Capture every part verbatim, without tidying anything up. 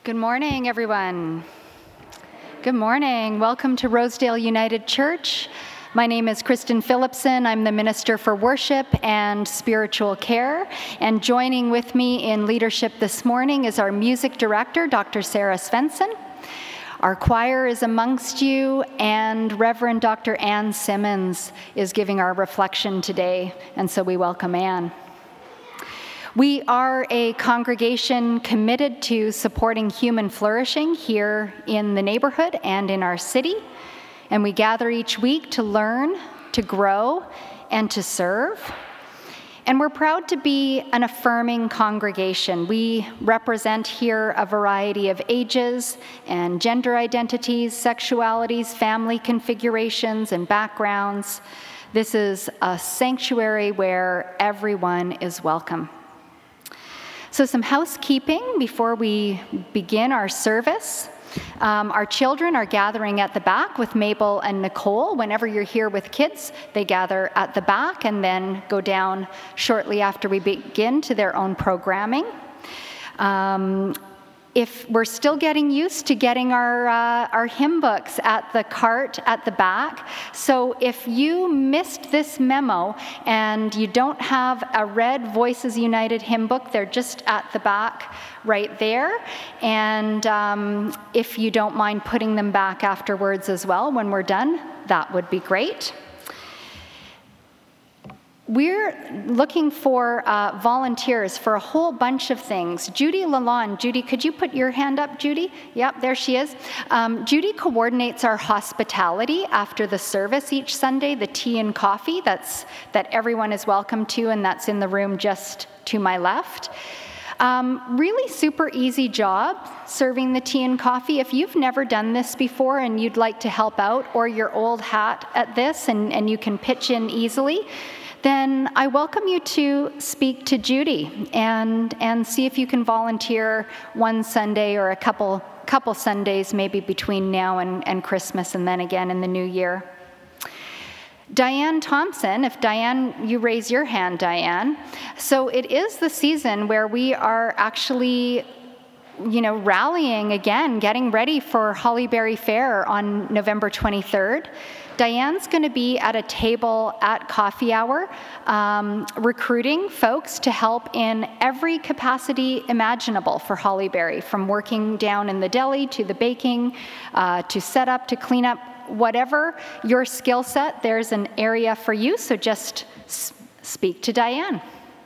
Good morning, everyone. Good morning. Welcome to Rosedale United Church. My name is Kristen Phillipson. I'm the Minister for Worship and Spiritual Care. And joining with me in leadership this morning is our music director, Doctor Sarah Svensson. Our choir is amongst you, and Reverend Doctor Ann Simmons is giving our reflection today, and so we welcome Ann. We are a congregation committed to supporting human flourishing here in the neighborhood and in our city, and we gather each week to learn, to grow, and to serve. And we're proud to be an affirming congregation. We represent here a variety of ages and gender identities, sexualities, family configurations, and backgrounds. This is a sanctuary where everyone is welcome. So some housekeeping before we begin our service. Um, our children are gathering at the back with Mabel and Nicole. Whenever you're here with kids, they gather at the back and then go down shortly after we begin to their own programming. Um, If we're still getting used to getting our uh, our hymn books at the cart at the back, so if you missed this memo and you don't have a red Voices United hymn book, they're just at the back right there. And um, if you don't mind putting them back afterwards as well when we're done, that would be great. We're looking for uh, volunteers for a whole bunch of things. Judy Lalonde, Judy, could you put your hand up, Judy? Yep, there she is. Um, Judy coordinates our hospitality after the service each Sunday, the tea and coffee that's that everyone is welcome to, and that's in the room just to my left. Um, really super easy job serving the tea and coffee. If you've never done this before and you'd like to help out, or you're old hat at this and, and you can pitch in easily, then I welcome you to speak to Judy and and see if you can volunteer one Sunday or a couple couple Sundays maybe between now and, and Christmas, and then again in the new year. Diane Thompson, if Diane, you raise your hand, Diane. So it is the season where we are actually, you know, rallying again, getting ready for Hollyberry Fair on November twenty-third. Diane's going to be at a table at coffee hour, um, recruiting folks to help in every capacity imaginable for Hollyberry, from working down in the deli to the baking, uh, to set up, to clean up, whatever your skill set, there's an area for you, so just s- speak to Diane.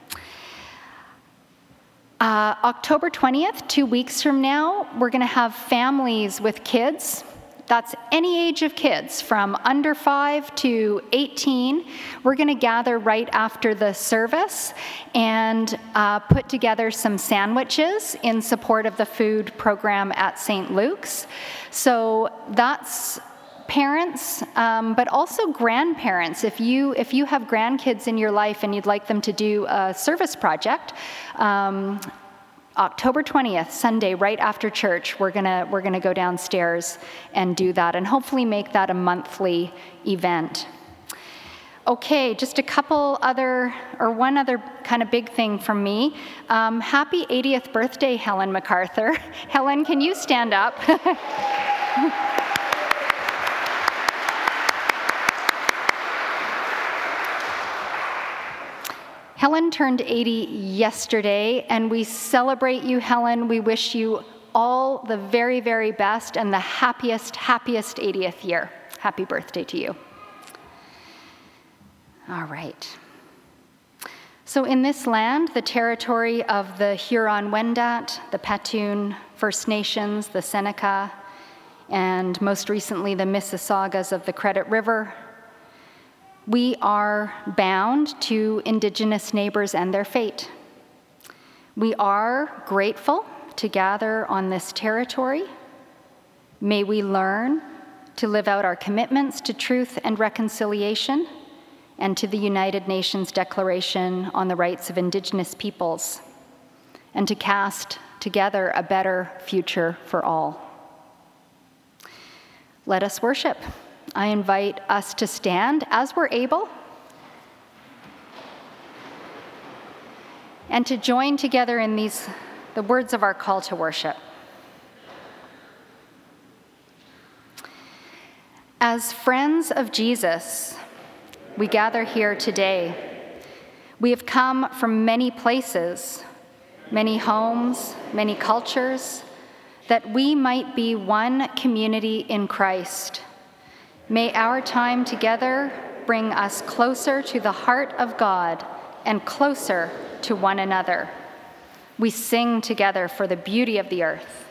Uh, October twentieth, two weeks from now, we're going to have families with kids. That's any age of kids, from under five to eighteen. We're going to gather right after the service and uh, put together some sandwiches in support of the food program at Saint Luke's. So that's parents, um, but also grandparents. If you if you have grandkids in your life and you'd like them to do a service project, um, October twentieth, Sunday, right after church, we're gonna we're gonna go downstairs and do that, and hopefully make that a monthly event. Okay, just a couple other, or one other kind of big thing from me. Um, happy eightieth birthday, Helen MacArthur. Helen, can you stand up? Helen turned eighty yesterday, and we celebrate you, Helen. We wish you all the very, very best and the happiest, happiest eightieth year. Happy birthday to you. All right. So in this land, the territory of the Huron-Wendat, the Petun First Nations, the Seneca, and most recently the Mississaugas of the Credit River, we are bound to Indigenous neighbors and their fate. We are grateful to gather on this territory. May we learn to live out our commitments to truth and reconciliation and to the United Nations Declaration on the Rights of Indigenous Peoples, and to cast together a better future for all. Let us worship. I invite us to stand as we're able and to join together in these, the words of our call to worship. As friends of Jesus, we gather here today. We have come from many places, many homes, many cultures, that we might be one community in Christ. May our time together bring us closer to the heart of God and closer to one another. We sing together for the beauty of the earth.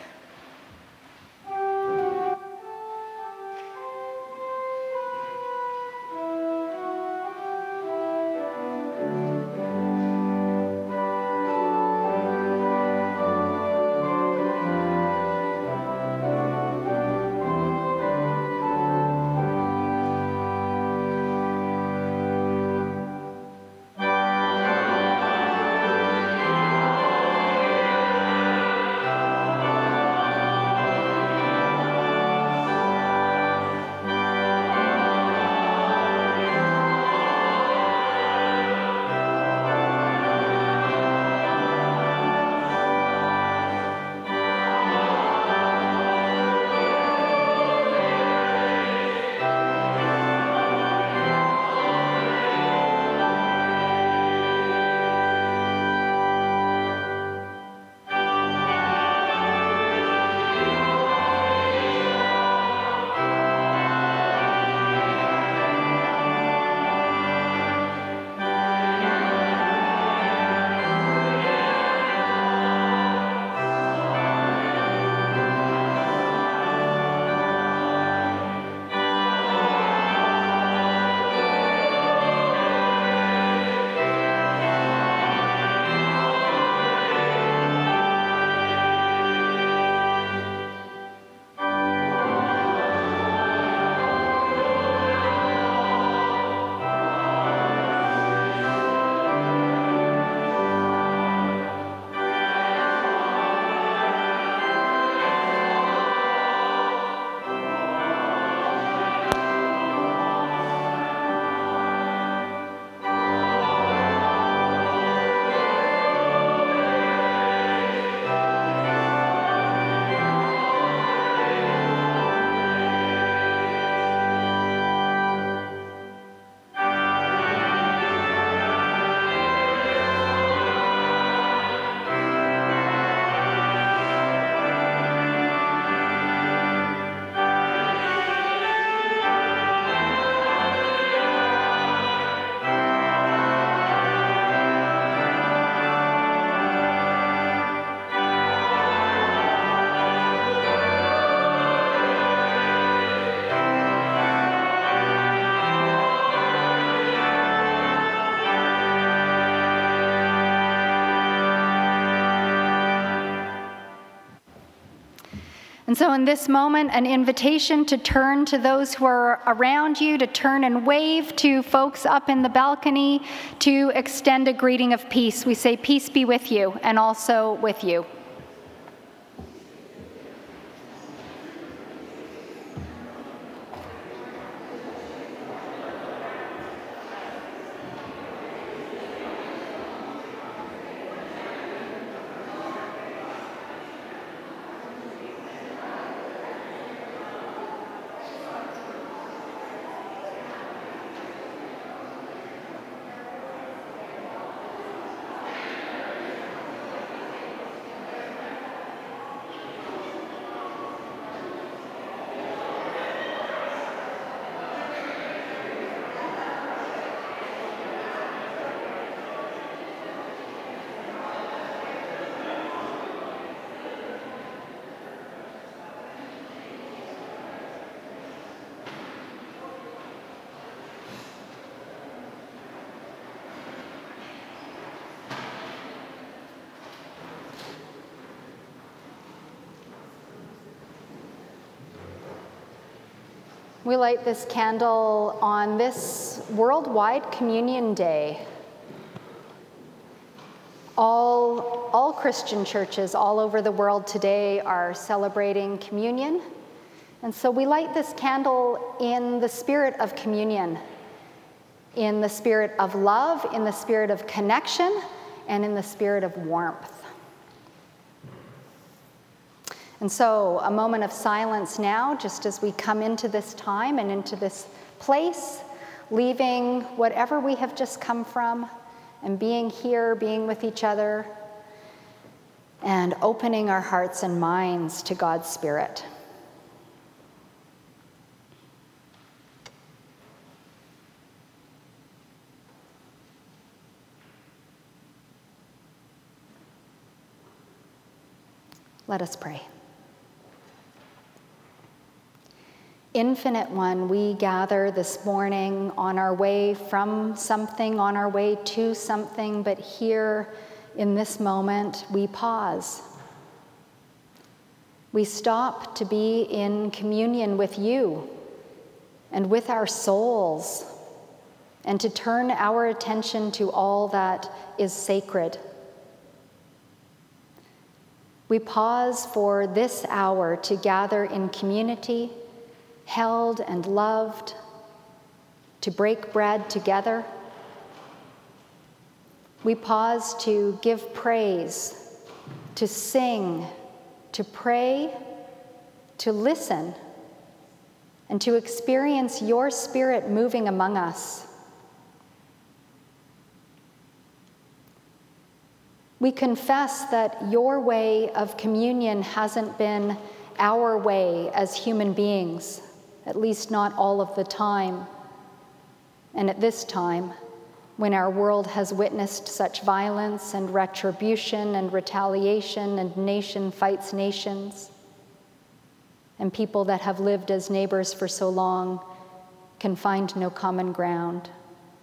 And so in this moment, an invitation to turn to those who are around you, to turn and wave to folks up in the balcony, to extend a greeting of peace. We say, peace be with you, and also with you. We light this candle on this Worldwide Communion Day. All, all Christian churches all over the world today are celebrating communion. And so we light this candle in the spirit of communion, in the spirit of love, in the spirit of connection, and in the spirit of warmth. And so a moment of silence now, just as we come into this time and into this place, leaving whatever we have just come from and being here, being with each other, and opening our hearts and minds to God's Spirit. Let us pray. Infinite One, we gather this morning on our way from something, on our way to something, but here in this moment, we pause. We stop to be in communion with you and with our souls, and to turn our attention to all that is sacred. We pause for this hour to gather in community, held and loved, to break bread together. We pause to give praise, to sing, to pray, to listen, and to experience your Spirit moving among us. We confess that your way of communion hasn't been our way as human beings, at least not all of the time. And at this time, when our world has witnessed such violence and retribution and retaliation, and nation fights nations, and people that have lived as neighbors for so long can find no common ground.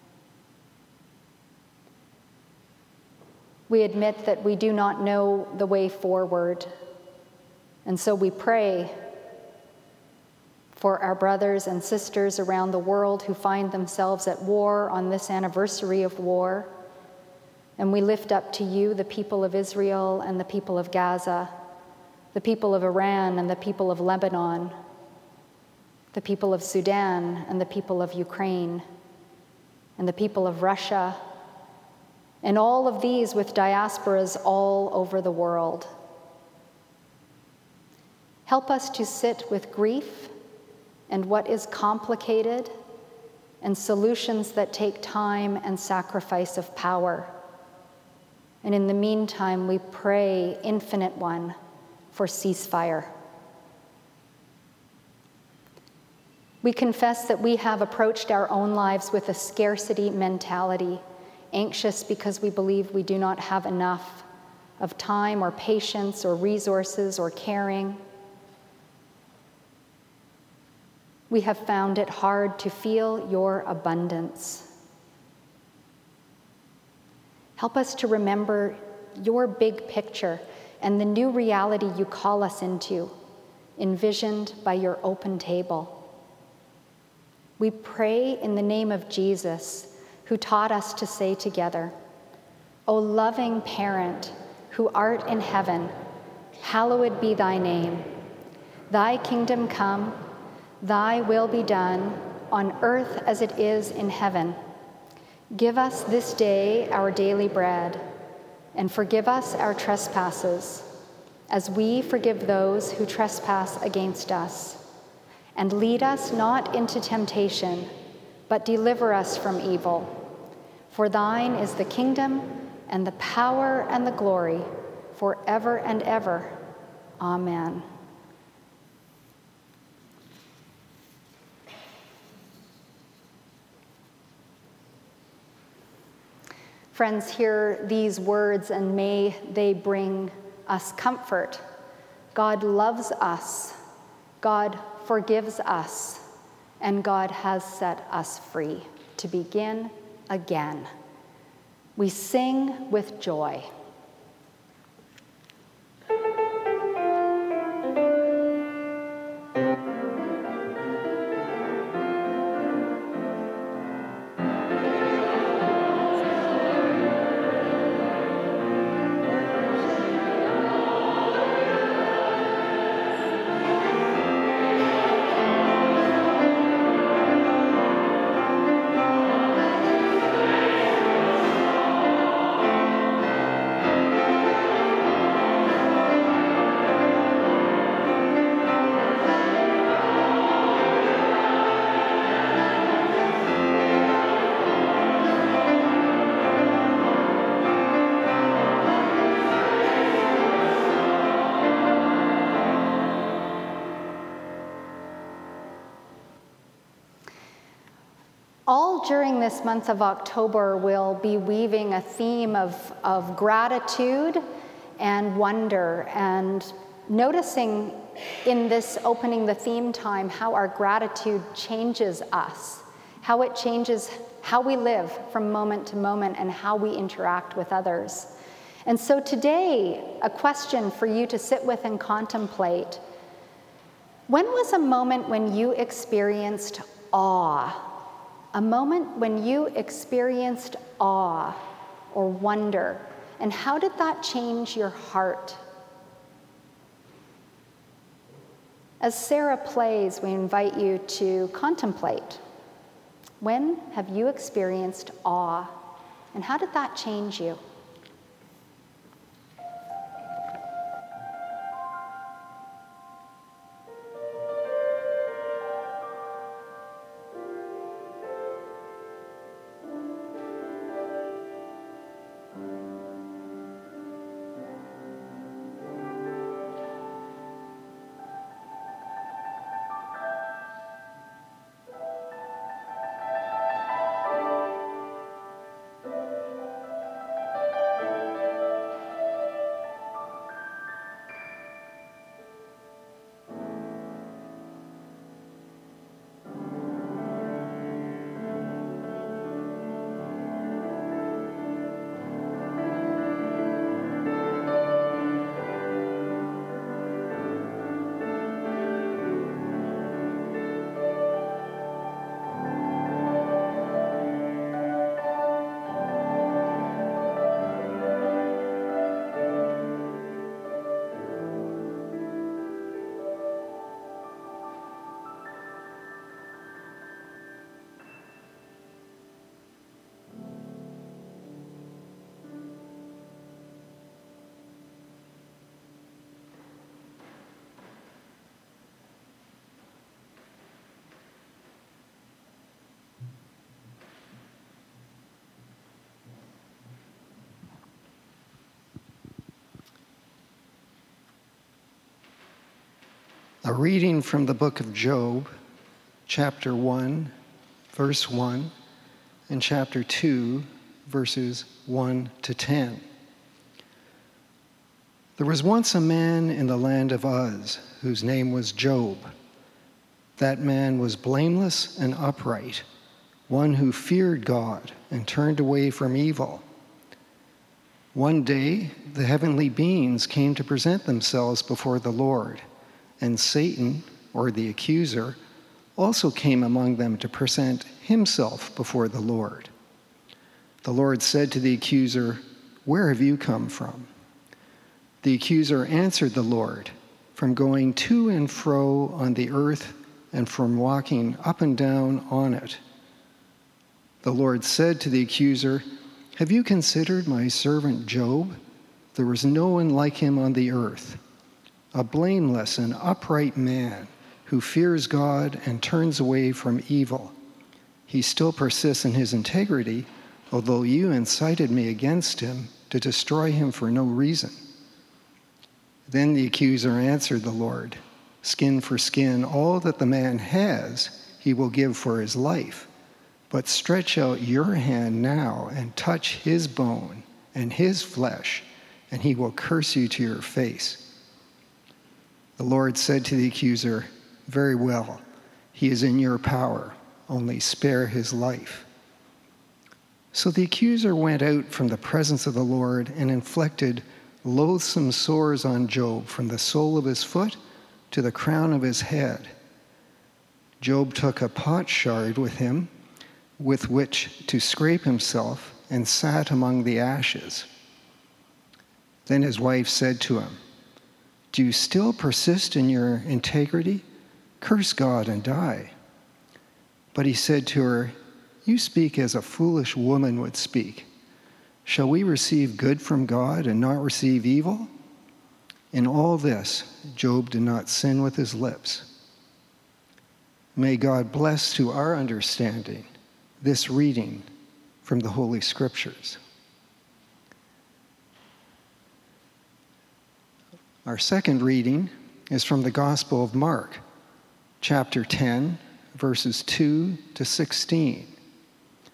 We admit that we do not know the way forward, and so we pray for our brothers and sisters around the world who find themselves at war on this anniversary of war. And we lift up to you the people of Israel and the people of Gaza, the people of Iran and the people of Lebanon, the people of Sudan and the people of Ukraine, and the people of Russia, and all of these with diasporas all over the world. Help us to sit with grief and what is complicated, and solutions that take time and sacrifice of power. And in the meantime, we pray, Infinite One, for ceasefire. We confess that we have approached our own lives with a scarcity mentality, anxious because we believe we do not have enough of time or patience or resources or caring. We have found it hard to feel your abundance. Help us to remember your big picture and the new reality you call us into, envisioned by your open table. We pray in the name of Jesus, who taught us to say together, O loving parent, who art in heaven, hallowed be thy name. Thy kingdom come, thy will be done, on earth as it is in heaven. Give us this day our daily bread, and forgive us our trespasses, as we forgive those who trespass against us. And lead us not into temptation, but deliver us from evil. For thine is the kingdom, and the power, and the glory, forever and ever. Amen. Friends, hear these words, and may they bring us comfort. God loves us, God forgives us, and God has set us free to begin again. We sing with joy. during this month of October, we'll be weaving a theme of, of gratitude and wonder, and noticing in this opening the theme time how our gratitude changes us, how it changes how we live from moment to moment and how we interact with others. And so today, a question for you to sit with and contemplate: when was a moment when you experienced awe? A moment when you experienced awe or wonder, and how did that change your heart? As Sarah plays, we invite you to contemplate. When have you experienced awe, and how did that change you? A reading from the book of Job, chapter one, verse one, and chapter two, verses one to ten. There was once a man in the land of Uz whose name was Job. That man was blameless and upright, one who feared God and turned away from evil. One day, the heavenly beings came to present themselves before the Lord, and Satan, or the accuser, also came among them to present himself before the Lord. The Lord said to the accuser, "Where have you come from?" The accuser answered the Lord, "From going to and fro on the earth and from walking up and down on it." The Lord said to the accuser, "Have you considered my servant Job? There was no one like him on the earth, a blameless and upright man who fears God and turns away from evil. He still persists in his integrity, although you incited me against him to destroy him for no reason." Then the accuser answered the Lord, "Skin for skin, all that the man has, he will give for his life. But stretch out your hand now and touch his bone and his flesh, and he will curse you to your face." The Lord said to the accuser, "Very well, he is in your power, only spare his life." So the accuser went out from the presence of the Lord and inflicted loathsome sores on Job from the sole of his foot to the crown of his head. Job took a potsherd with him with which to scrape himself and sat among the ashes. Then his wife said to him, "Do you still persist in your integrity? Curse God and die." But he said to her, "You speak as a foolish woman would speak. Shall we receive good from God and not receive evil?" In all this, Job did not sin with his lips. May God bless to our understanding this reading from the Holy Scriptures. Our second reading is from the Gospel of Mark, chapter ten, verses two to sixteen.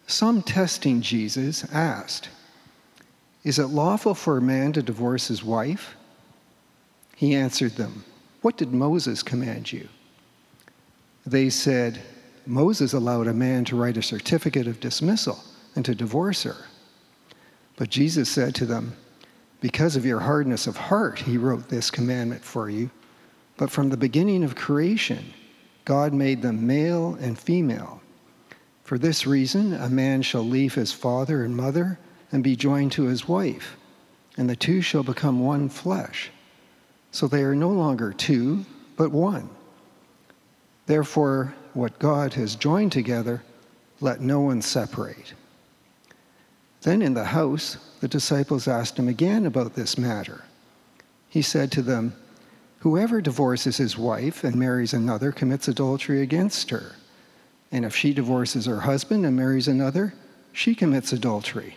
Some, testing Jesus, asked, "Is it lawful for a man to divorce his wife?" He answered them, "What did Moses command you?" They said, "Moses allowed a man to write a certificate of dismissal and to divorce her." But Jesus said to them, "Because of your hardness of heart, he wrote this commandment for you. But from the beginning of creation, God made them male and female. For this reason, a man shall leave his father and mother and be joined to his wife, and the two shall become one flesh. So they are no longer two, but one. Therefore, what God has joined together, let no one separate." Then in the house, the disciples asked him again about this matter. He said to them, "Whoever divorces his wife and marries another commits adultery against her. And if she divorces her husband and marries another, she commits adultery."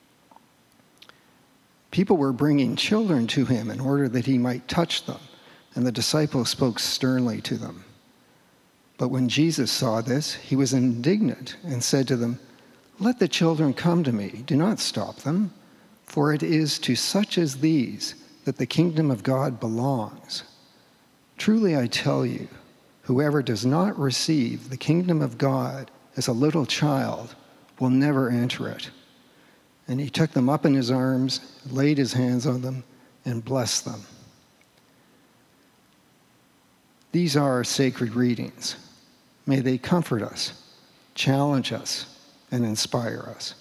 People were bringing children to him in order that he might touch them, and the disciples spoke sternly to them. But when Jesus saw this, he was indignant and said to them, "Let the children come to me, do not stop them, for it is to such as these that the kingdom of God belongs. Truly I tell you, whoever does not receive the kingdom of God as a little child will never enter it." And he took them up in his arms, laid his hands on them, and blessed them. These are our sacred readings. May they comfort us, challenge us, and inspire us.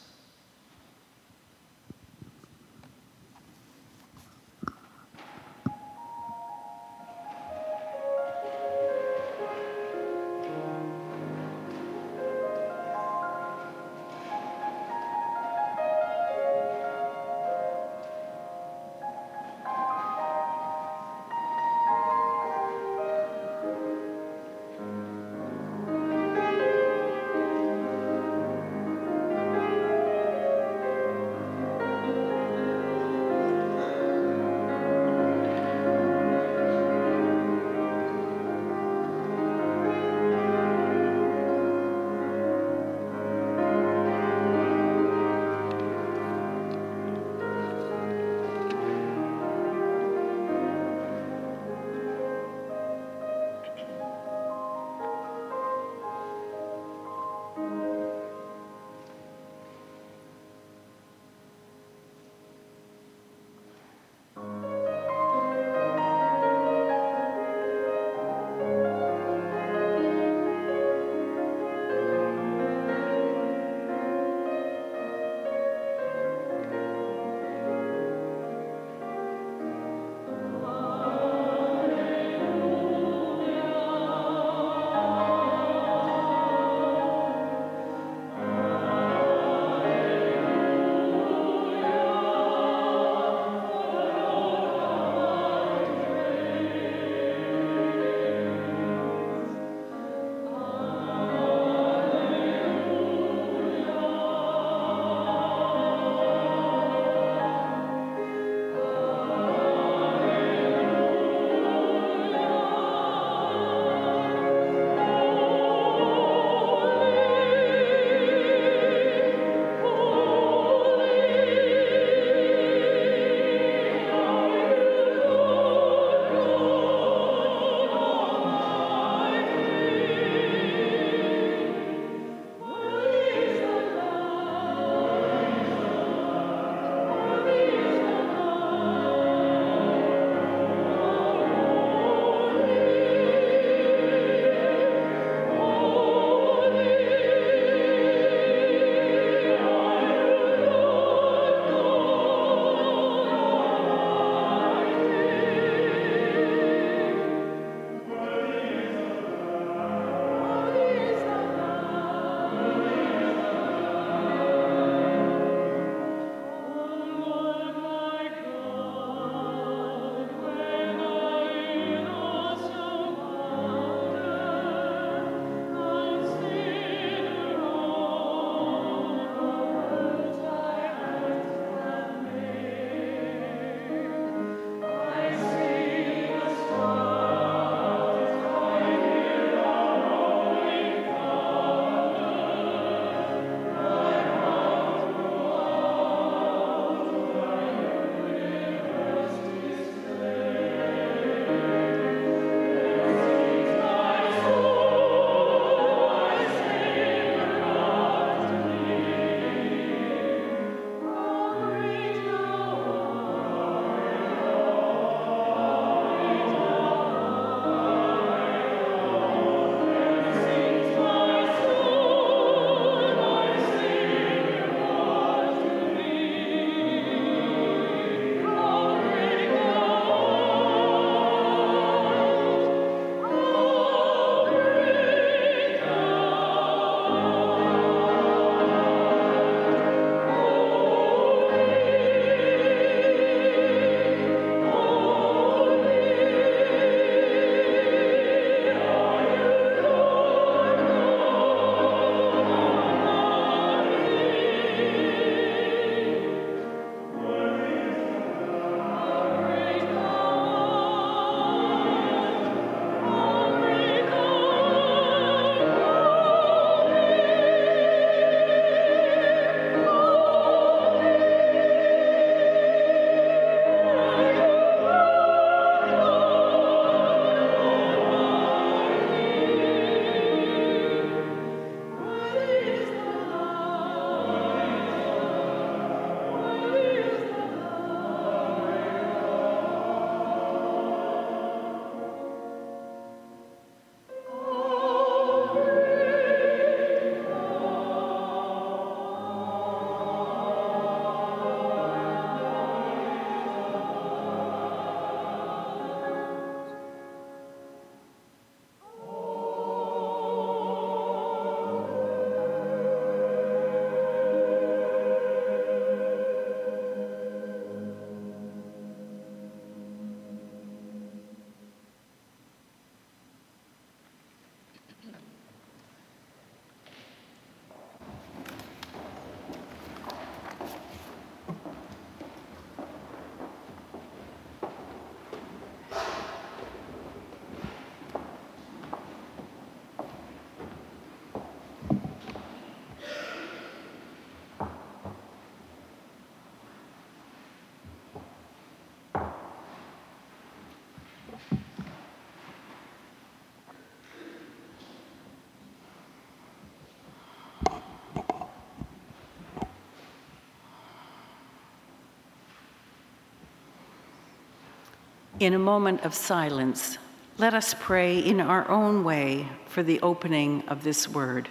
In a moment of silence, let us pray in our own way for the opening of this word.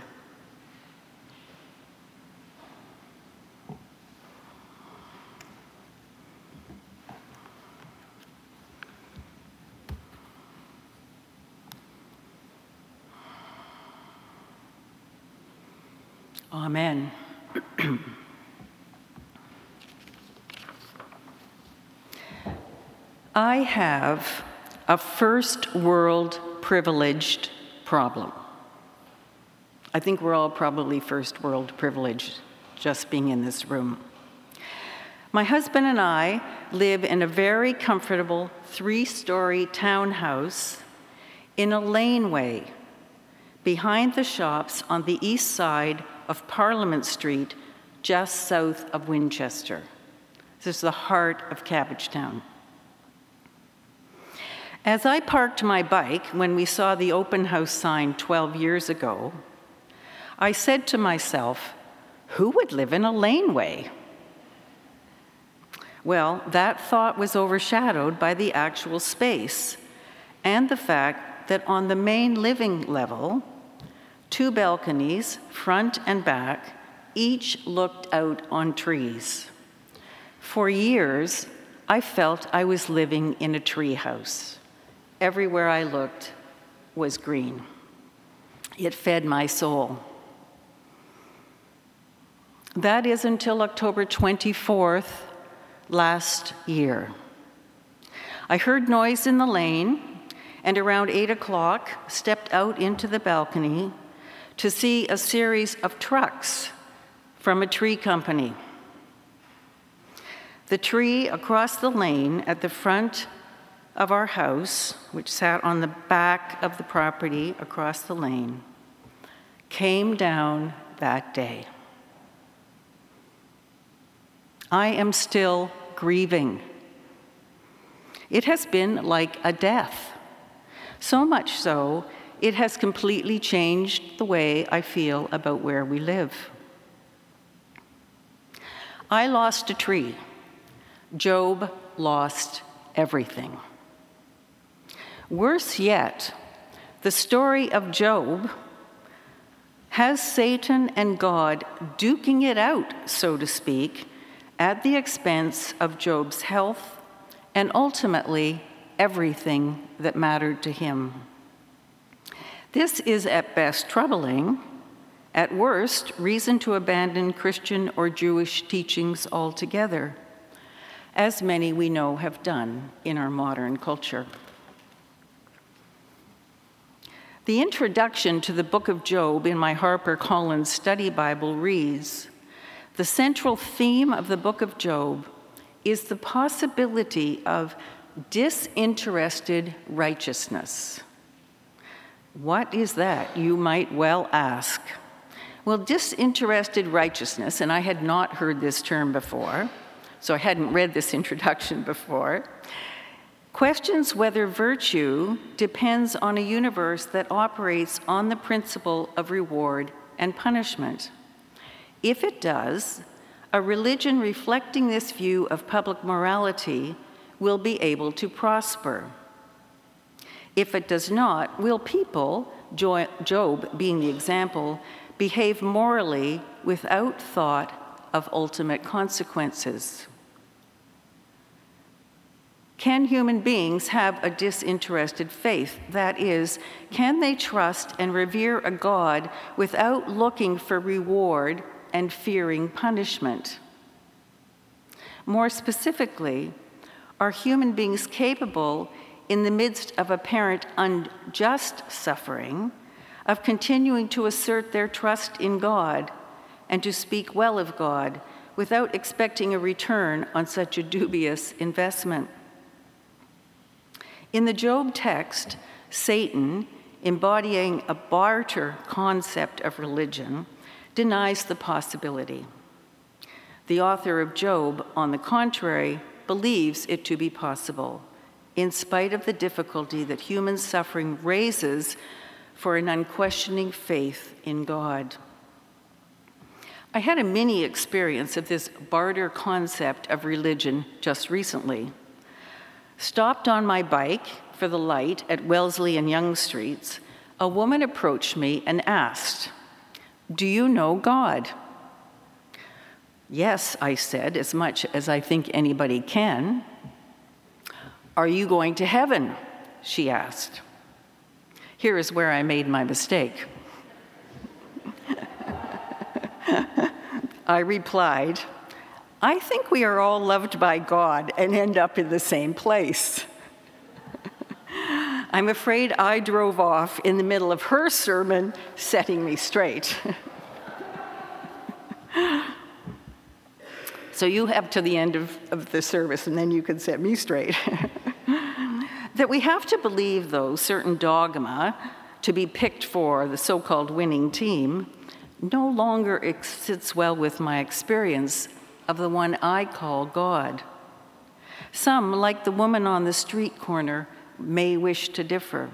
Amen. I have a first world privileged problem. I think we're all probably first world privileged just being in this room. My husband and I live in a very comfortable three-story townhouse in a laneway behind the shops on the east side of Parliament Street, just south of Winchester. This is the heart of Cabbagetown. As I parked my bike when we saw the open house sign twelve years ago, I said to myself, who would live in a laneway? Well, that thought was overshadowed by the actual space and the fact that on the main living level, two balconies, front and back, each looked out on trees. For years, I felt I was living in a tree house. Everywhere I looked was green. It fed my soul. That is until October twenty-fourth last year. I heard noise in the lane, and around eight o'clock stepped out into the balcony to see a series of trucks from a tree company. The tree across the lane at the front of our house, which sat on the back of the property across the lane, came down that day. I am still grieving. It has been like a death. So much so, it has completely changed the way I feel about where we live. I lost a tree. Job lost everything. Worse yet, the story of Job has Satan and God duking it out, so to speak, at the expense of Job's health and ultimately everything that mattered to him. This is at best troubling, at worst reason to abandon Christian or Jewish teachings altogether, as many we know have done in our modern culture. The introduction to the book of Job in my HarperCollins Study Bible reads, "The central theme of the book of Job is the possibility of disinterested righteousness." What is that, you might well ask? Well, disinterested righteousness, and I had not heard this term before, so I hadn't read this introduction before, questions whether virtue depends on a universe that operates on the principle of reward and punishment. If it does, a religion reflecting this view of public morality will be able to prosper. If it does not, will people, Job being the example, behave morally without thought of ultimate consequences? Can human beings have a disinterested faith? That is, can they trust and revere a God without looking for reward and fearing punishment? More specifically, are human beings capable, in the midst of apparent unjust suffering, of continuing to assert their trust in God and to speak well of God without expecting a return on such a dubious investment? In the Job text, Satan, embodying a barter concept of religion, denies the possibility. The author of Job, on the contrary, believes it to be possible, in spite of the difficulty that human suffering raises for an unquestioning faith in God. I had a mini experience of this barter concept of religion just recently. Stopped on my bike for the light at Wellesley and Yonge Streets, a woman approached me and asked, "Do you know God?" "Yes," I said, as much as I think anybody can. "Are you going to heaven?" she asked. Here is where I made my mistake. I replied, "I think we are all loved by God and end up in the same place." I'm afraid I drove off in the middle of her sermon, setting me straight. So you have to the end of, of the service, and then you can set me straight. That we have to believe, though, certain dogma to be picked for the so-called winning team no longer sits well with my experience of the one I call God. Some, like the woman on the street corner, may wish to differ.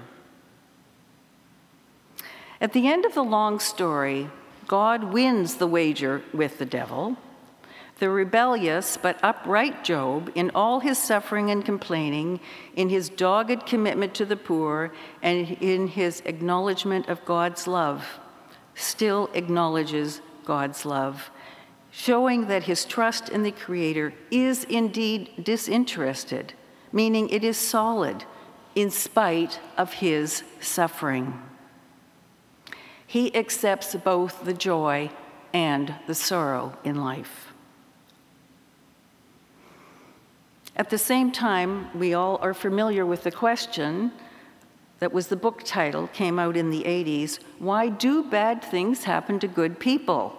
At the end of the long story, God wins the wager with the devil. The rebellious but upright Job, in all his suffering and complaining, in his dogged commitment to the poor, and in his acknowledgement of God's love, still acknowledges God's love, showing that his trust in the Creator is indeed disinterested, meaning it is solid in spite of his suffering. He accepts both the joy and the sorrow in life. At the same time, we all are familiar with the question that was the book title, came out in the eighties, "Why do bad things happen to good people?"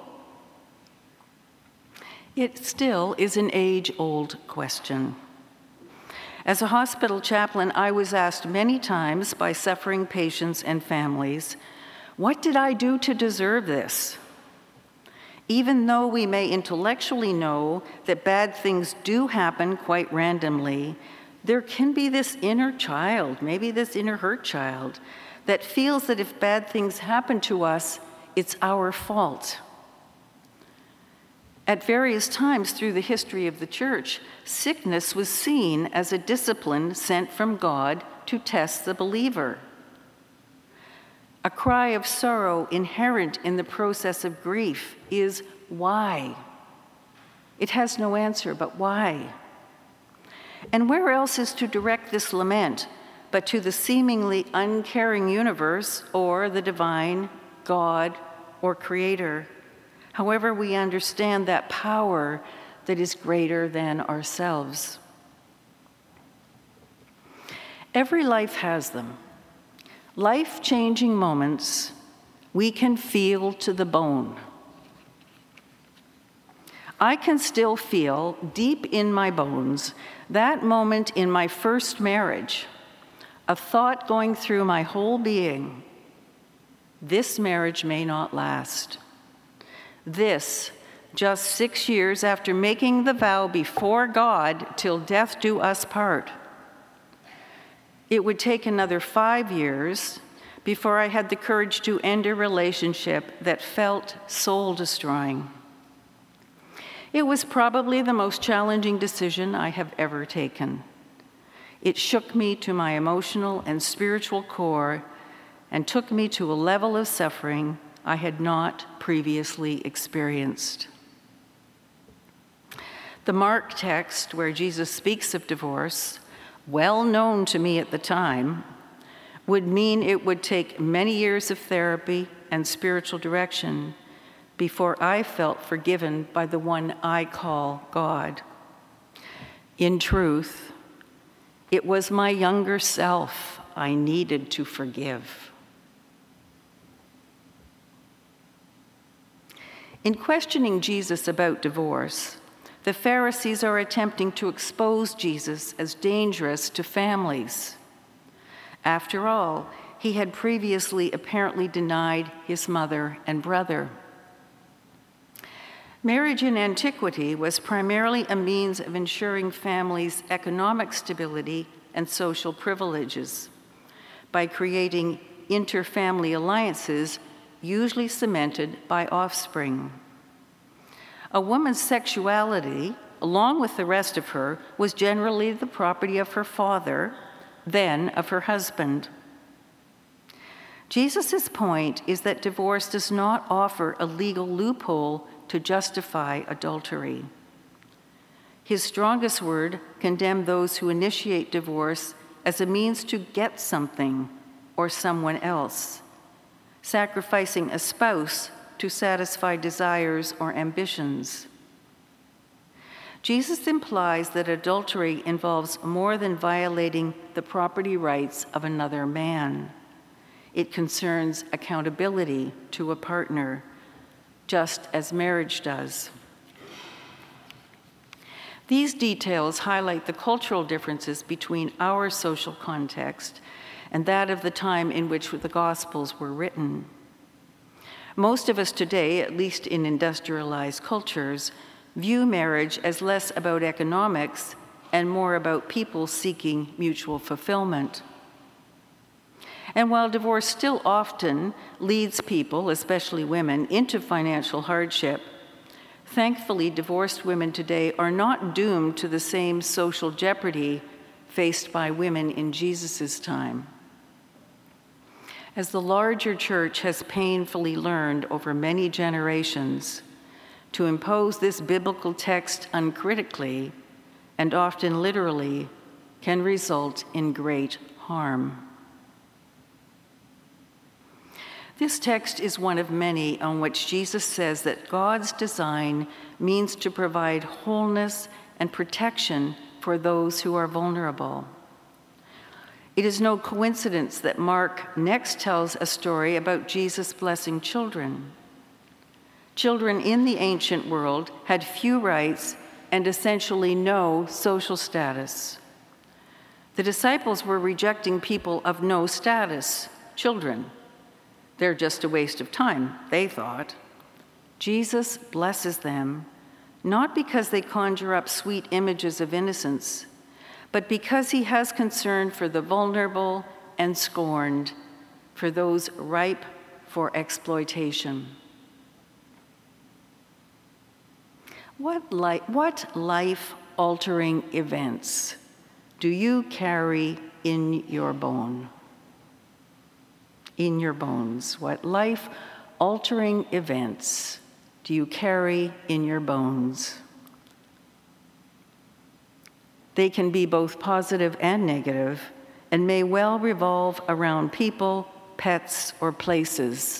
It still is an age-old question. As a hospital chaplain, I was asked many times by suffering patients and families, "What did I do to deserve this?" Even though we may intellectually know that bad things do happen quite randomly, there can be this inner child, maybe this inner hurt child, that feels that if bad things happen to us, it's our fault. At various times through the history of the church, sickness was seen as a discipline sent from God to test the believer. A cry of sorrow inherent in the process of grief is why? It has no answer, but why? And where else is to direct this lament but to the seemingly uncaring universe or the divine, God, or Creator, however we understand that power that is greater than ourselves? Every life has them. Life-changing moments we can feel to the bone. I can still feel deep in my bones that moment in my first marriage, a thought going through my whole being: this marriage may not last. This, just six years after making the vow before God, till death do us part. It would take another five years before I had the courage to end a relationship that felt soul-destroying. It was probably the most challenging decision I have ever taken. It shook me to my emotional and spiritual core and took me to a level of suffering I had not previously experienced. The Mark text, where Jesus speaks of divorce, well known to me at the time, would mean it would take many years of therapy and spiritual direction before I felt forgiven by the one I call God. In truth, it was my younger self I needed to forgive. In questioning Jesus about divorce, the Pharisees are attempting to expose Jesus as dangerous to families. After all, he had previously apparently denied his mother and brother. Marriage in antiquity was primarily a means of ensuring families' economic stability and social privileges by creating inter-family alliances usually cemented by offspring. A woman's sexuality along with the rest of her, was generally the property of her father, then of her husband. Jesus' point is that divorce does not offer a legal loophole to justify adultery. His strongest word condemned those who initiate divorce as a means to get something or someone else, sacrificing a spouse to satisfy desires or ambitions. Jesus implies that adultery involves more than violating the property rights of another man. It concerns accountability to a partner, just as marriage does. These details highlight the cultural differences between our social context and that of the time in which the Gospels were written. Most of us today, at least in industrialized cultures, view marriage as less about economics and more about people seeking mutual fulfillment. And while divorce still often leads people, especially women, into financial hardship, thankfully, divorced women today are not doomed to the same social jeopardy faced by women in Jesus' time. As the larger church has painfully learned over many generations, to impose this biblical text uncritically and often literally can result in great harm. This text is one of many on which Jesus says that God's design means to provide wholeness and protection for those who are vulnerable. It is no coincidence that Mark next tells a story about Jesus blessing children. Children in the ancient world had few rights and essentially no social status. The disciples were rejecting people of no status, children. They're just a waste of time, they thought. Jesus blesses them, not because they conjure up sweet images of innocence, but because he has concern for the vulnerable and scorned, for those ripe for exploitation. What, li- what life-altering events do you carry in your bone? In your bones, what life-altering events do you carry in your bones? They can be both positive and negative, and may well revolve around people, pets, or places.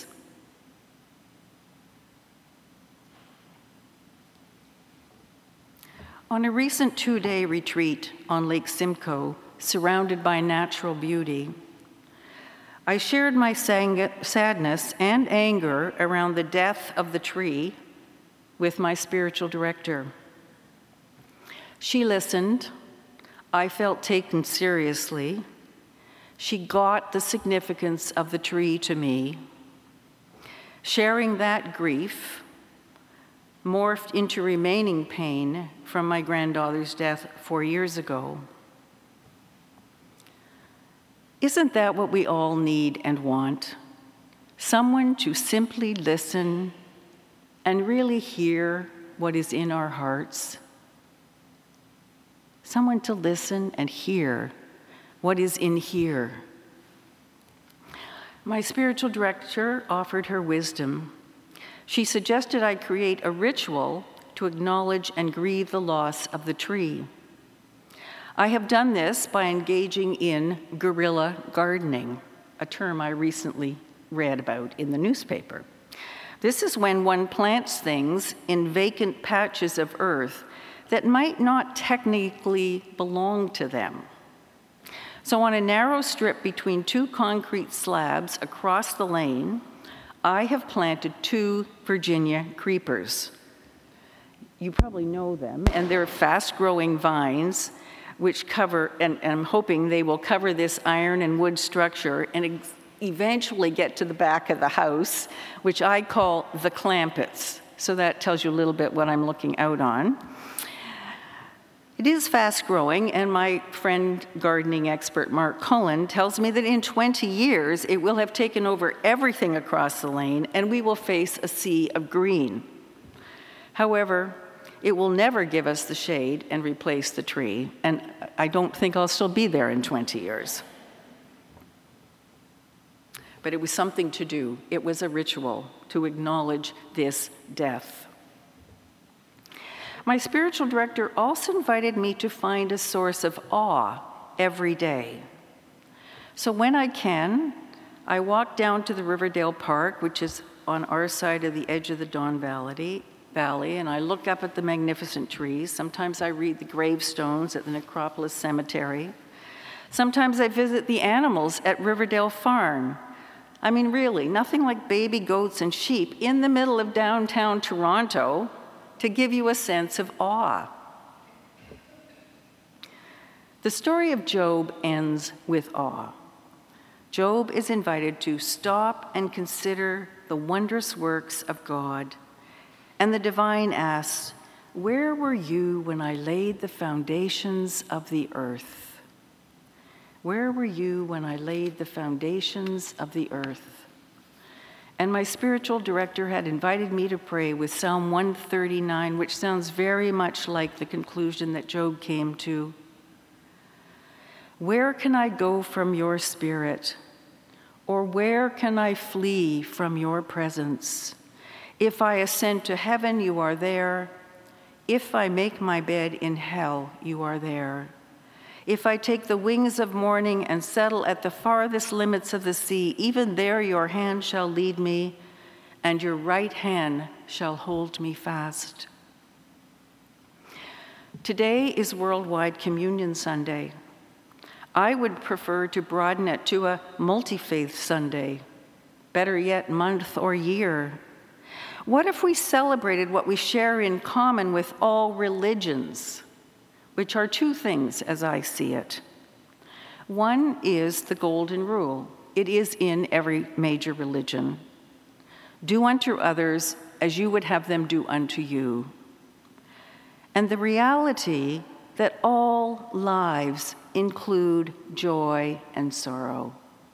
On a recent two-day retreat on Lake Simcoe, surrounded by natural beauty, I shared my sang- sadness and anger around the death of the tree with my spiritual director. She listened. I felt taken seriously. She got the significance of the tree to me. Sharing that grief morphed into remaining pain from my granddaughter's death four years ago. Isn't that what we all need and want? Someone to simply listen and really hear what is in our hearts. Someone to listen and hear what is in here. My spiritual director offered her wisdom. She suggested I create a ritual to acknowledge and grieve the loss of the tree. I have done this by engaging in guerrilla gardening, a term I recently read about in the newspaper. This is when one plants things in vacant patches of earth that might not technically belong to them. So on a narrow strip between two concrete slabs across the lane, I have planted two Virginia creepers. You probably know them, and they're fast-growing vines which cover, and, and I'm hoping they will cover this iron and wood structure and ex- eventually get to the back of the house, which I call the clampets. So that tells you a little bit what I'm looking out on. It is fast-growing, and my friend, gardening expert Mark Cullen, tells me that in twenty years, it will have taken over everything across the lane, and we will face a sea of green. However, it will never give us the shade and replace the tree, and I don't think I'll still be there in twenty years. But it was something to do. It was a ritual to acknowledge this death. My spiritual director also invited me to find a source of awe every day. So when I can, I walk down to the Riverdale Park, which is on our side of the edge of the Don Valley, Valley, and I look up at the magnificent trees. Sometimes I read the gravestones at the Necropolis Cemetery. Sometimes I visit the animals at Riverdale Farm. I mean, really, nothing like baby goats and sheep in the middle of downtown Toronto to give you a sense of awe. The story of Job ends with awe. Job is invited to stop and consider the wondrous works of God. And the divine asks, "Where were you when I laid the foundations of the earth? Where were you when I laid the foundations of the earth?" And my spiritual director had invited me to pray with Psalm one thirty-nine, which sounds very much like the conclusion that Job came to. "Where can I go from your spirit? Or where can I flee from your presence? If I ascend to heaven, you are there. If I make my bed in hell, you are there. If I take the wings of morning and settle at the farthest limits of the sea, even there your hand shall lead me, and your right hand shall hold me fast." Today is Worldwide Communion Sunday. I would prefer to broaden it to a multi-faith Sunday, better yet, month or year. What if we celebrated what we share in common with all religions, which are two things as I see it? One is the golden rule. It is in every major religion. Do unto others as you would have them do unto you. And the reality that all lives include joy and sorrow.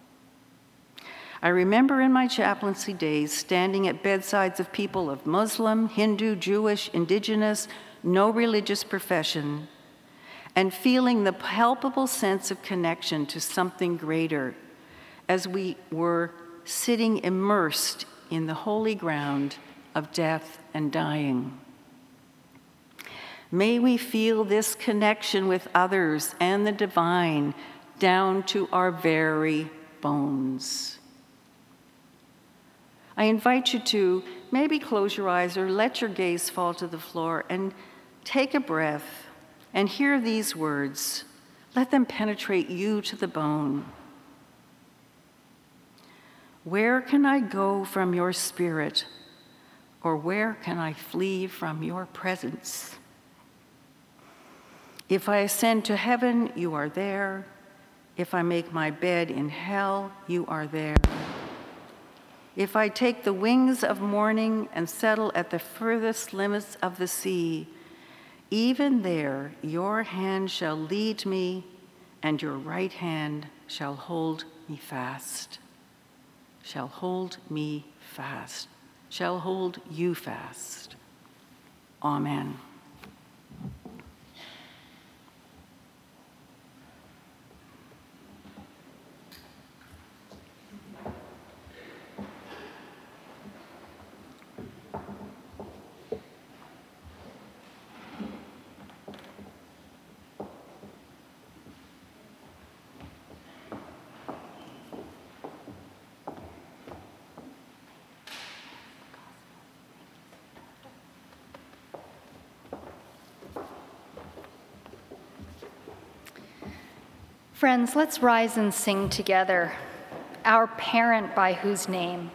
I remember in my chaplaincy days standing at bedsides of people of Muslim, Hindu, Jewish, Indigenous, no religious profession, and feeling the palpable sense of connection to something greater as we were sitting immersed in the holy ground of death and dying. May we feel this connection with others and the divine down to our very bones. I invite you to maybe close your eyes or let your gaze fall to the floor and take a breath and hear these words. Let them penetrate you to the bone. Where can I go from your spirit, or where can I flee from your presence? If I ascend to heaven, you are there. If I make my bed in hell, you are there. If I take the wings of morning and settle at the furthest limits of the sea, even there your hand shall lead me, and your right hand shall hold me fast. Shall hold me fast. Shall hold you fast. Amen. Friends, let's rise and sing together, Our Parent by Whose Name.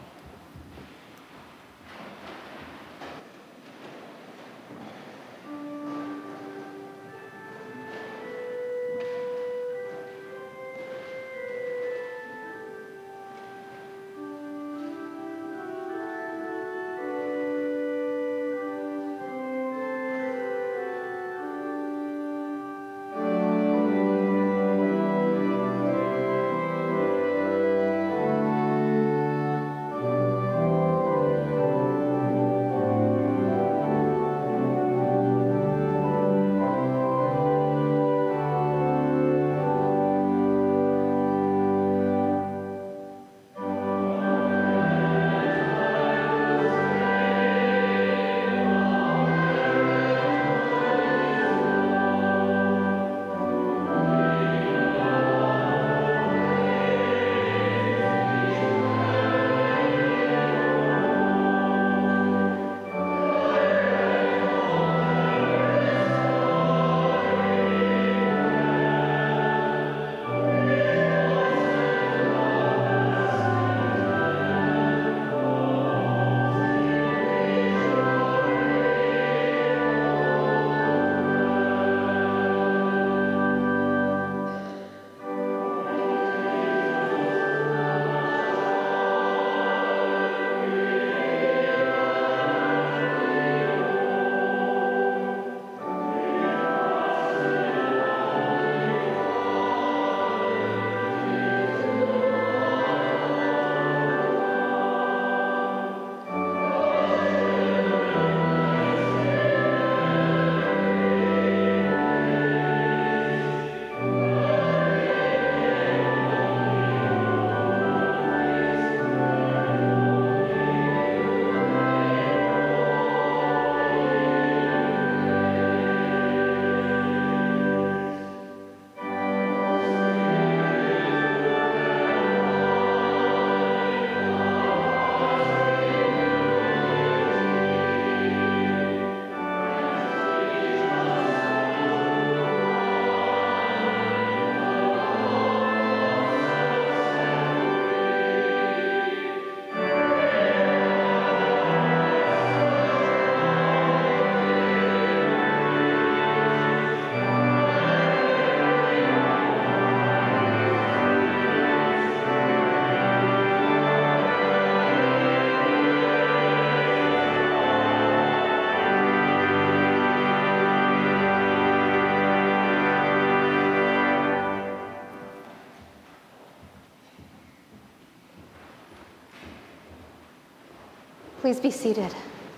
Please be seated.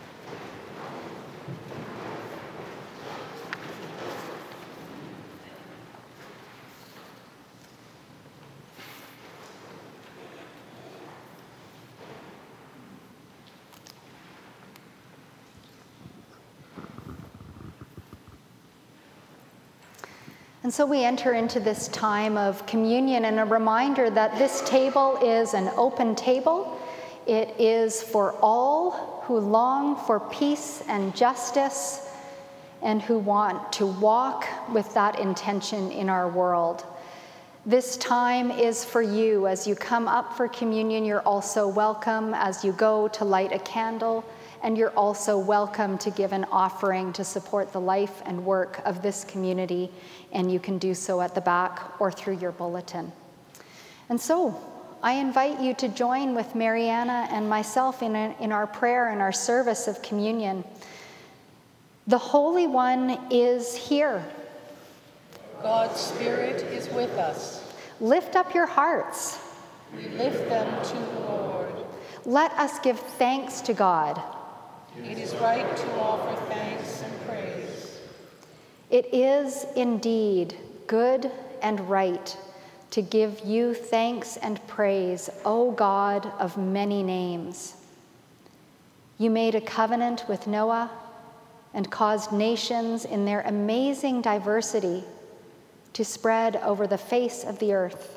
And so we enter into this time of communion and a reminder that this table is an open table. It is for all who long for peace and justice and who want to walk with that intention in our world. This time is for you. As you come up for communion, you're also welcome as you go to light a candle, and you're also welcome to give an offering to support the life and work of this community, and you can do so at the back or through your bulletin. And so I invite you to join with Mariana and myself in, a, in our prayer and our service of communion. The Holy One is here. God's Spirit is with us. Lift up your hearts. We lift them to the Lord. Let us give thanks to God. It is right to offer thanks and praise. It is indeed good and right to give you thanks and praise, O God of many names. You made a covenant with Noah and caused nations in their amazing diversity to spread over the face of the earth.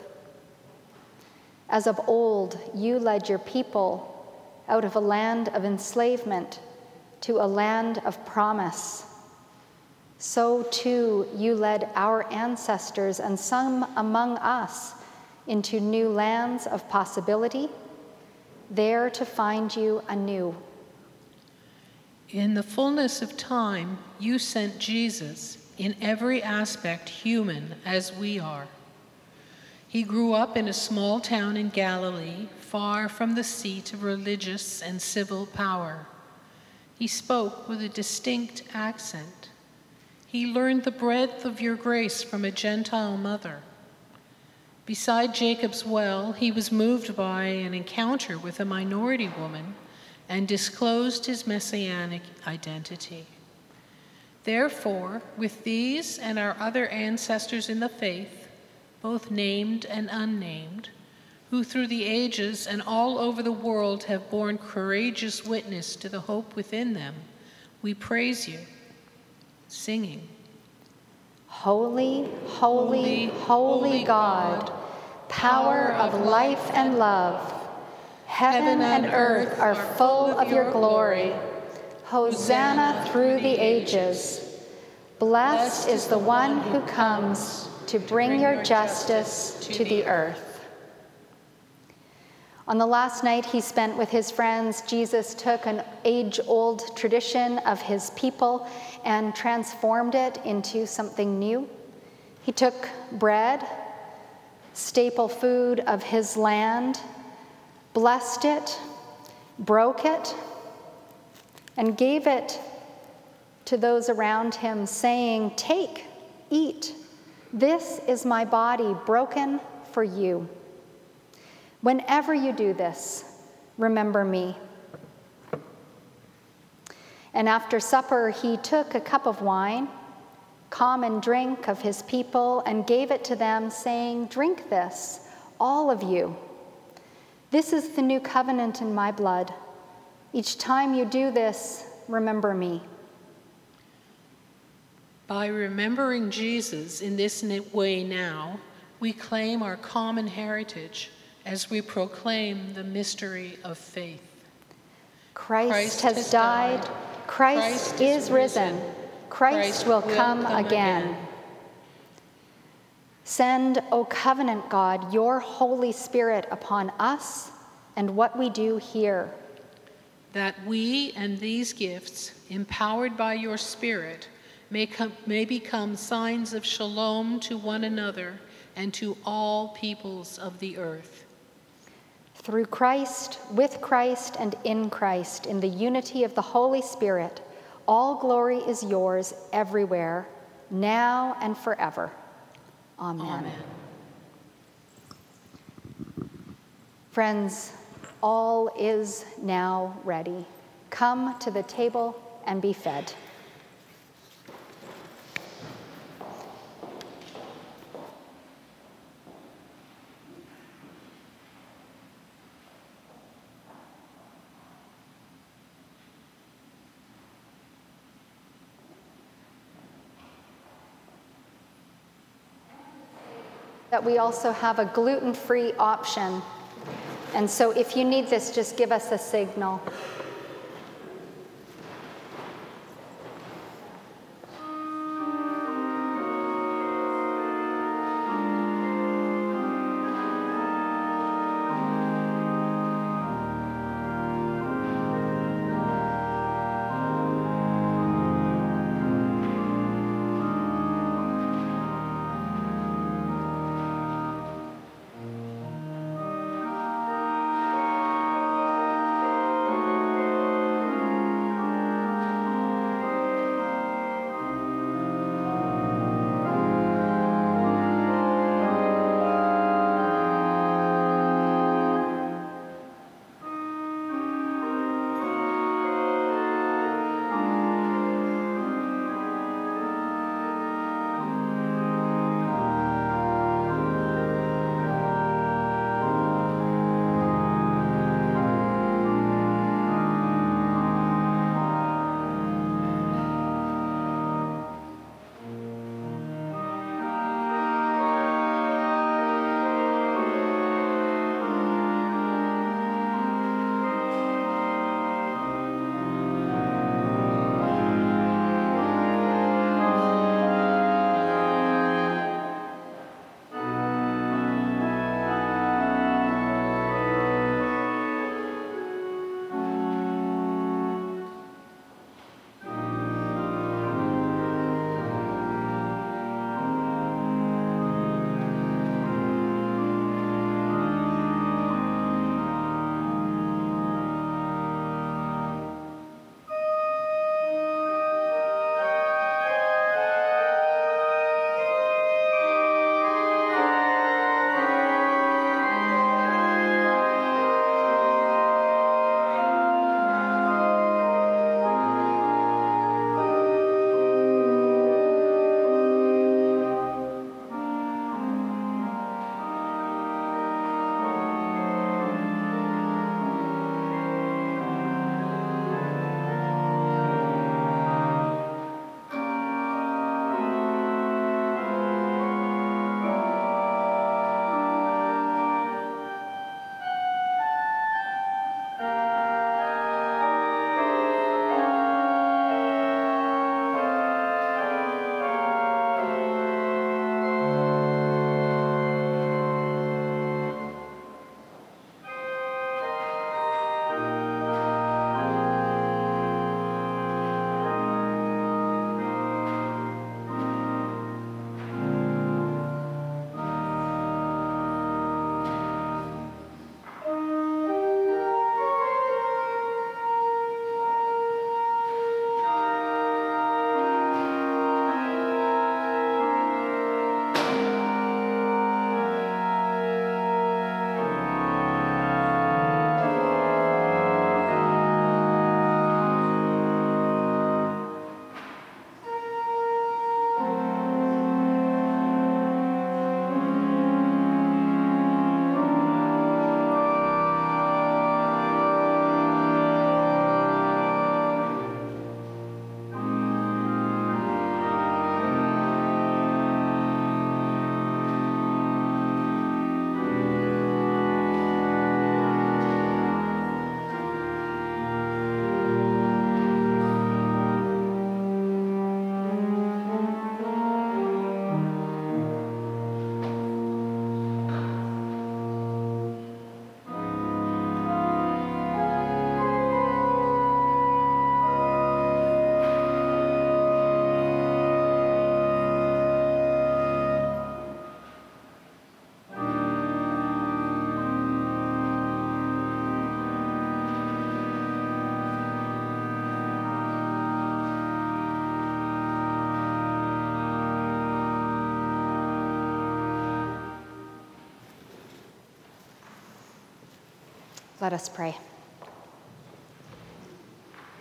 As of old, you led your people out of a land of enslavement to a land of promise. So too you led our ancestors and some among us into new lands of possibility, there to find you anew. In the fullness of time, you sent Jesus, in every aspect human as we are. He grew up in a small town in Galilee, far from the seat of religious and civil power. He spoke with a distinct accent. He learned the breadth of your grace from a Gentile mother. Beside Jacob's well, he was moved by an encounter with a minority woman and disclosed his messianic identity. Therefore, with these and our other ancestors in the faith, both named and unnamed, who through the ages and all over the world have borne courageous witness to the hope within them, we praise you, singing, Holy, holy, holy God, power of life and love, heaven and earth are full of your glory. Hosanna through the ages. Blessed is the one who comes to bring your justice to the earth. On the last night he spent with his friends, Jesus took an age-old tradition of his people and transformed it into something new. He took bread, staple food of his land, blessed it, broke it, and gave it to those around him, saying, "Take, eat. This is my body broken for you. Whenever you do this, remember me." And after supper, he took a cup of wine, common drink of his people, and gave it to them, saying, "Drink this, all of you. This is the new covenant in my blood. Each time you do this, remember me." By remembering Jesus in this way now, we claim our common heritage as we proclaim the mystery of faith. Christ, Christ has, has died. died. Christ, Christ is is risen. risen. Christ, Christ will, will come, come again. again. Send, O covenant God, your Holy Spirit upon us and what we do here, that we and these gifts, empowered by your Spirit, may, com- may become signs of shalom to one another and to all peoples of the earth. Through Christ, with Christ, and in Christ, in the unity of the Holy Spirit, all glory is yours everywhere, now and forever. Amen. Amen. Friends, all is now ready. Come to the table and be fed. That we also have a gluten-free option. And so if you need this, just give us a signal. Let us pray.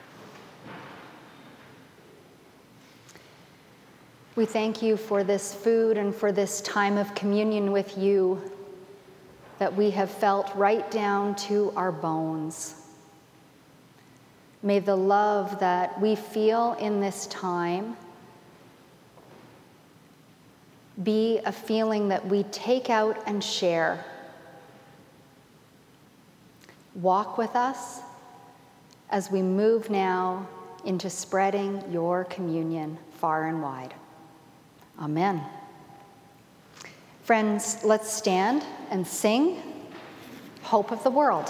We thank you for this food and for this time of communion with you that we have felt right down to our bones. May the love that we feel in this time be a feeling that we take out and share. Walk with us as we move now into spreading your communion far and wide. Amen. Friends, let's stand and sing Hope of the World.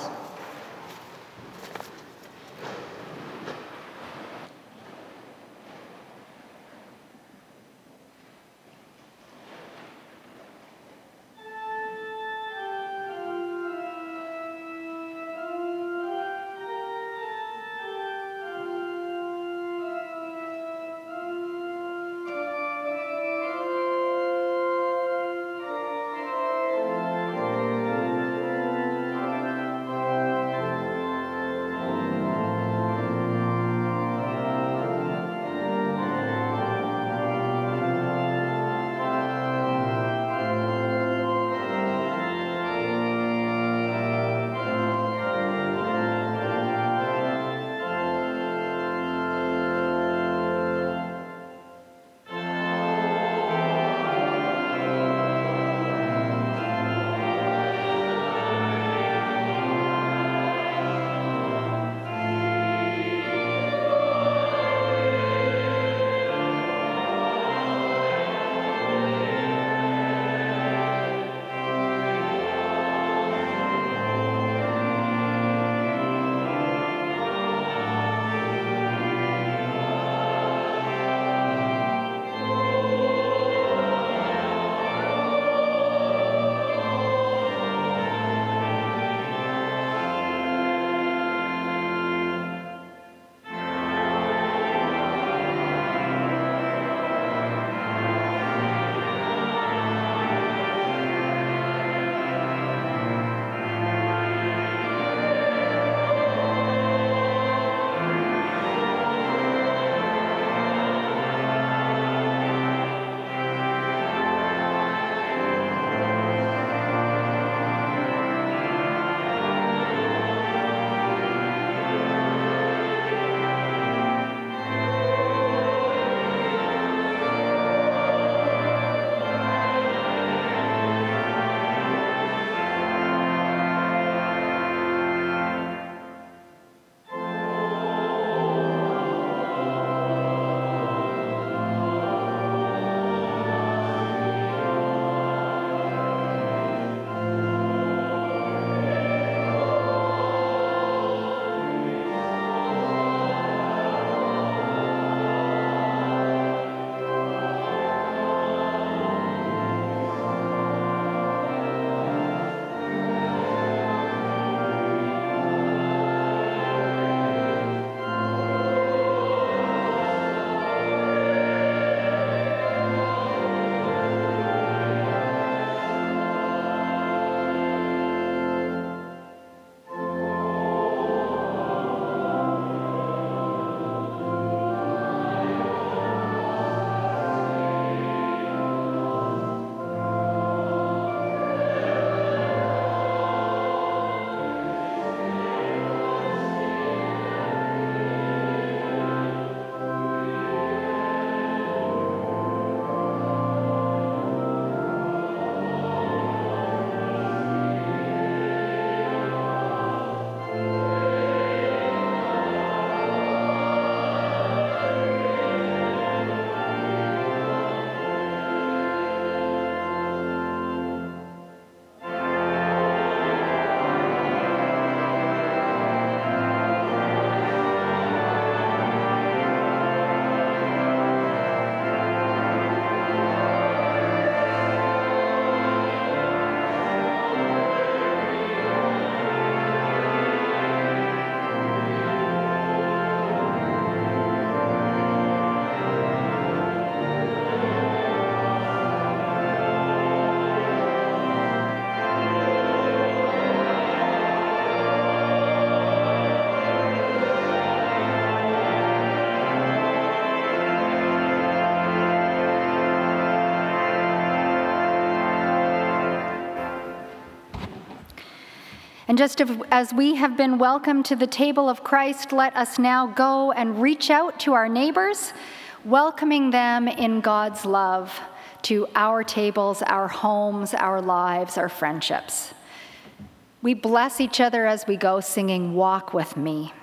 And just as we have been welcomed to the table of Christ, let us now go and reach out to our neighbors, welcoming them in God's love to our tables, our homes, our lives, our friendships. We bless each other as we go, singing "Walk with Me."